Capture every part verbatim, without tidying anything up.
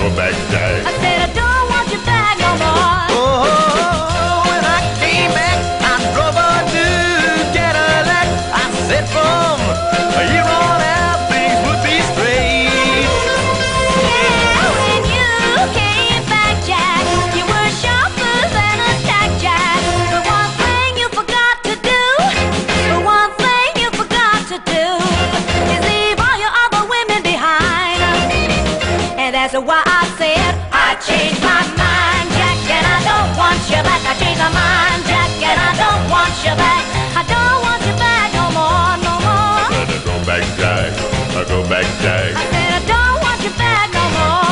go back, Jack. I said I don't want you back no more. Oh, when I came back, I drove a new Cadillac. I said from here on out, things would be straight. Yeah, when you came back, Jack, you were sharper than a tack, Jack. The one thing you forgot to do, the one thing you forgot to do, is leave all your other women behind. And that's why I said I changed my mind, Jack, and I don't want you back. I changed my mind, Jack, and I don't want you back. I don't want you back no more, no more. Better go back, Jack. I go back, Jack. I said I don't want you back no more.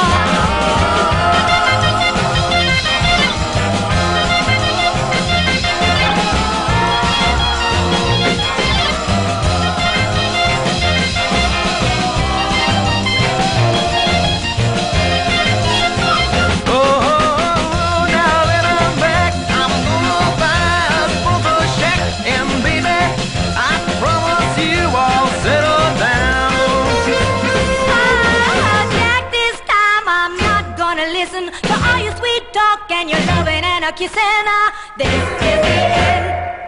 Oh, now that I'm back, I'm gonna buy us both a shack. And baby, I promise you I'll settle down. Ah, Jack, this time I'm not gonna listen to all your sweet talk and your loving and a kissing. Ah, this is the end.